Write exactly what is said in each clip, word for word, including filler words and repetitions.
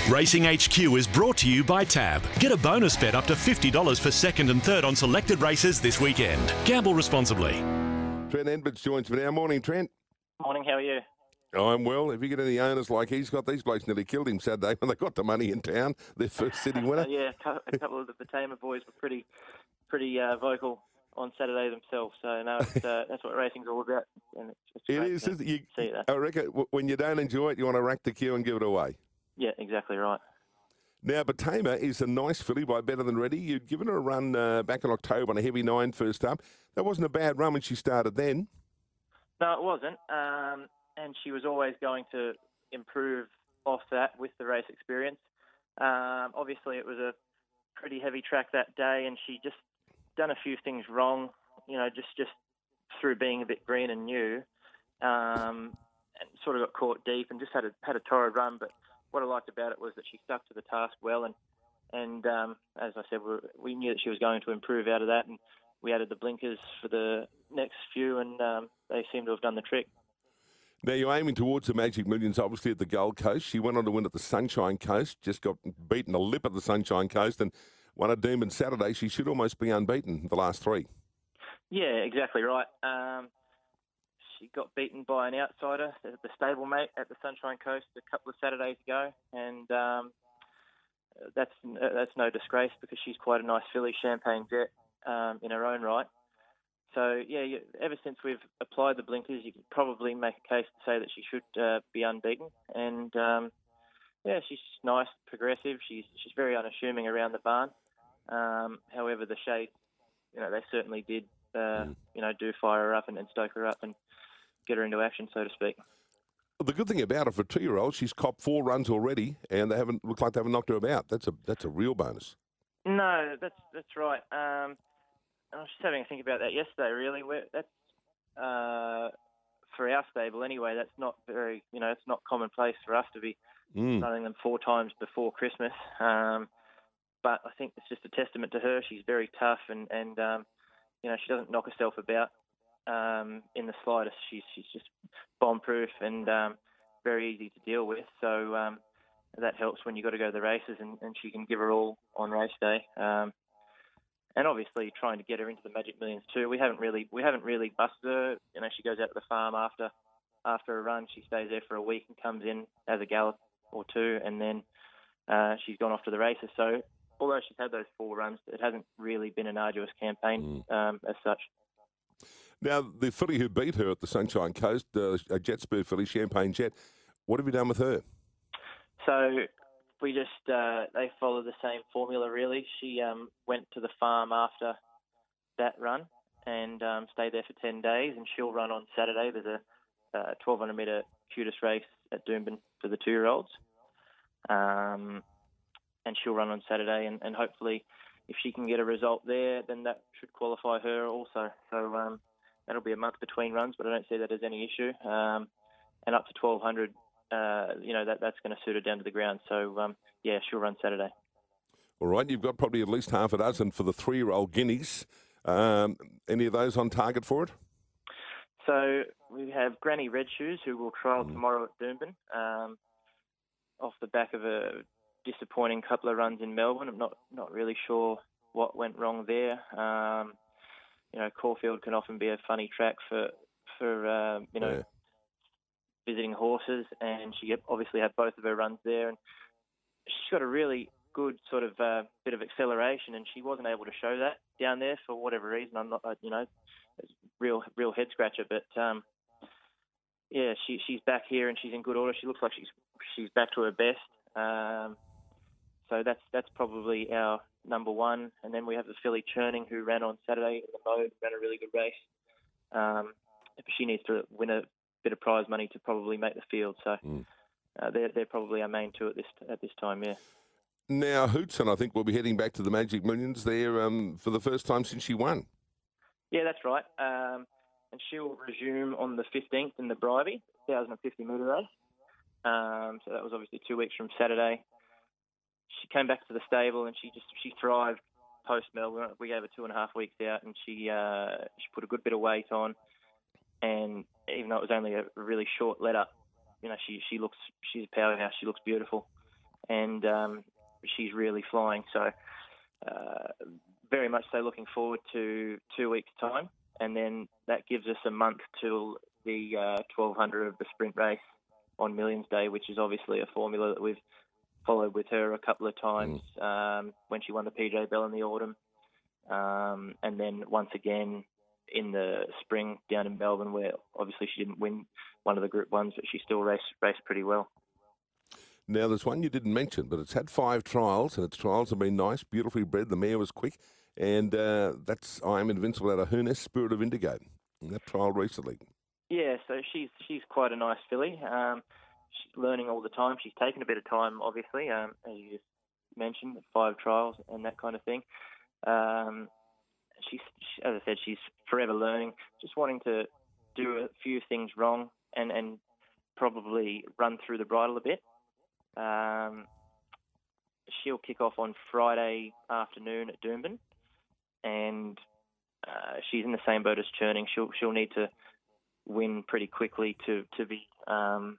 Racing H Q is brought to you by Tab. Get a bonus bet up to fifty dollars for second and third on selected races this weekend. Gamble responsibly. Trent Edwards joins me now. Morning, Trent. Morning, how are you? I'm well. If you get any owners like he's got, these blokes nearly killed him Saturday when they got the money in town, their first sitting winner. Uh, yeah, a couple of the Batama boys were pretty pretty uh, vocal on Saturday themselves. So, no, it's, uh, that's what racing's all about. And it's, it's It great is. to Isn't it? You, see that. I reckon when you don't enjoy it, you want to rack the queue and give it away. Yeah, exactly right. Now, Batama is a nice filly by Better Than Ready. You'd given her a run uh, back in October on a heavy nine first up. That wasn't a bad run when she started then. No, it wasn't. Um, and she was always going to improve off that with the race experience. Um, obviously, it was a pretty heavy track that day, and she just done a few things wrong, you know, just, just through being a bit green and new, um, and sort of got caught deep and just had a, had a torrid run. But what I liked about it was that she stuck to the task well, and, and um, as I said, we, we knew that she was going to improve out of that, and we added the blinkers for the next few, and um, they seem to have done the trick. Now, you're aiming towards the Magic Millions, obviously, at the Gold Coast. She went on to win at the Sunshine Coast, just got beaten a lip at the Sunshine Coast, and won at Doomben Saturday. She should almost be unbeaten the last three. Yeah, exactly right. Um, she got beaten by an outsider, the, the stablemate at the Sunshine Coast a couple of Saturdays ago, and um, that's that's no disgrace because she's quite a nice filly, Champagne Jet, um, in her own right. So, yeah, you, ever since we've applied the blinkers, you could probably make a case to say that she should uh, be unbeaten. And, um, yeah, she's nice, progressive. She's she's very unassuming around the barn. Um, however, the Shades, you know, they certainly did, uh, mm. you know, do fire her up and, and stoke her up and get her into action, so to speak. Well, the good thing about her for a two-year-old, she's copped four runs already, and they haven't looked like they haven't knocked her about. That's a that's a real bonus. No, that's that's right. Um, I was just having a think about that yesterday, really. We're, that's, uh, for our stable anyway, that's not very, you know, it's not commonplace for us to be mm. running them four times before Christmas. Um, but I think it's just a testament to her. She's very tough and, and um, you know, she doesn't knock herself about um, in the slightest. She's, she's just bomb-proof and um, very easy to deal with. So um, that helps when you've got to go to the races, and, and she can give her all on race day. Um, And obviously trying to get her into the Magic Millions too. We haven't really we haven't really busted her. You know, she goes out to the farm after after a run. She stays there for a week and comes in as a gallop or two, and then uh, she's gone off to the races. So although she's had those four runs, it hasn't really been an arduous campaign mm. um, as such. Now, the filly who beat her at the Sunshine Coast, uh, a Jet Spur filly, Champagne Jet, what have you done with her? So we just, uh, they follow the same formula, really. She um, went to the farm after that run and um, stayed there for ten days, and she'll run on Saturday. There's a uh, twelve hundred metre Cutis race at Doomben for the two-year-olds. Um, and she'll run on Saturday, and, and hopefully if she can get a result there, then that should qualify her also. So um, that'll be a month between runs, but I don't see that as any issue. Um, and up to twelve hundred, Uh, you know, that that's going to suit her down to the ground. So, um, yeah, she'll run Saturday. All right, you've got probably at least half a dozen for the three-year-old guineas. Um, any of those on target for it? So we have Granny Red Shoes, who will trial mm. tomorrow at Doomben, um, off the back of a disappointing couple of runs in Melbourne. I'm not, not really sure what went wrong there. Um, you know, Caulfield can often be a funny track for, for uh, you know, yeah. visiting horses, and she obviously had both of her runs there, and she's got a really good sort of uh, bit of acceleration, and she wasn't able to show that down there for whatever reason. I'm not, you know, it's real real head scratcher, but um, yeah, she she's back here and she's in good order. She looks like she's she's back to her best. Um, so that's that's probably our number one, and then we have the filly Churning, who ran on Saturday in the mode, ran a really good race. Um, she needs to win a bit of prize money to probably make the field, so mm. uh, they're they're probably our main two at this at this time. Yeah. Now Hootson, I think, will be heading back to the Magic Millions there um, for the first time since she won. Yeah, that's right. Um, and she'll resume on the fifteenth in the Bribie, one thousand fifty metre race. Um, so that was obviously two weeks from Saturday. She came back to the stable and she just she thrived post Melbourne. We gave her two and a half weeks out, and she uh, she put a good bit of weight on. And even though it was only a really short let up, you know, she she looks she's a powerhouse. She looks beautiful. and um, she's really flying. So uh, very much so looking forward to two weeks' time, and then that gives us a month till the uh, twelve hundred of the sprint race on Millions Day, which is obviously a formula that we've followed with her a couple of times mm. um, when she won the P J Bell in the autumn, um, and then once again in the spring down in Melbourne, where obviously she didn't win one of the Group Ones, but she still raced raced pretty well. Now, there's one you didn't mention, but it's had five trials, and its trials have been nice, beautifully bred. The mare was quick, and uh, that's I Am Invincible out of Hooness, Spirit of Indigo, in that trial recently. Yeah, so she's she's quite a nice filly. Um, she's learning all the time. She's taken a bit of time, obviously, um, as you just mentioned, five trials and that kind of thing. Um, she's, she, as I said, she's forever learning, just wanting to do a few things wrong and, and probably run through the bridle a bit. Um, she'll kick off on Friday afternoon at Doomben, and uh, she's in the same boat as Churning. She'll she'll need to win pretty quickly to to be um,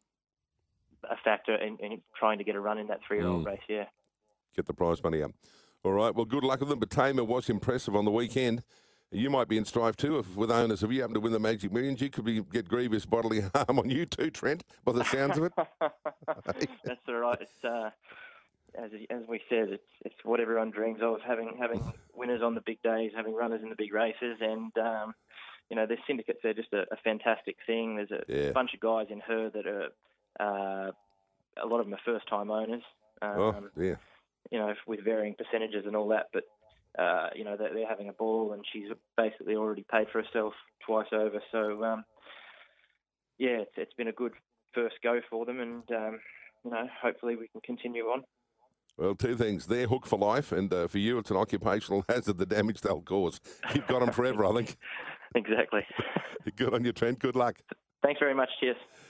a factor in, in trying to get a run in that three-year-old mm. race. Yeah, get the prize money up. All right. Well, good luck with them. But Tamer was impressive on the weekend. You might be in strife too if, with owners. If you happen to win the Magic Millions, you could be, get grievous bodily harm on you too, Trent, by the sounds of it. That's all right. It's, uh, as, as we said, it's, it's what everyone dreams of, having having winners on the big days, having runners in the big races. And, um, you know, the syndicates are just a, a fantastic thing. There's a yeah. bunch of guys in her that are, uh, a lot of them are first-time owners. Um, oh, yeah. You know, with varying percentages and all that, but Uh, you know, they're, they're having a ball, and she's basically already paid for herself twice over. So, um, yeah, it's, it's been a good first go for them, and, um, you know, hopefully we can continue on. Well, two things. They're hooked for life, and uh, for you, it's an occupational hazard, the damage they'll cause. You've got them forever, I think. Exactly. Good on you, Trent. Good luck. Thanks very much. Cheers.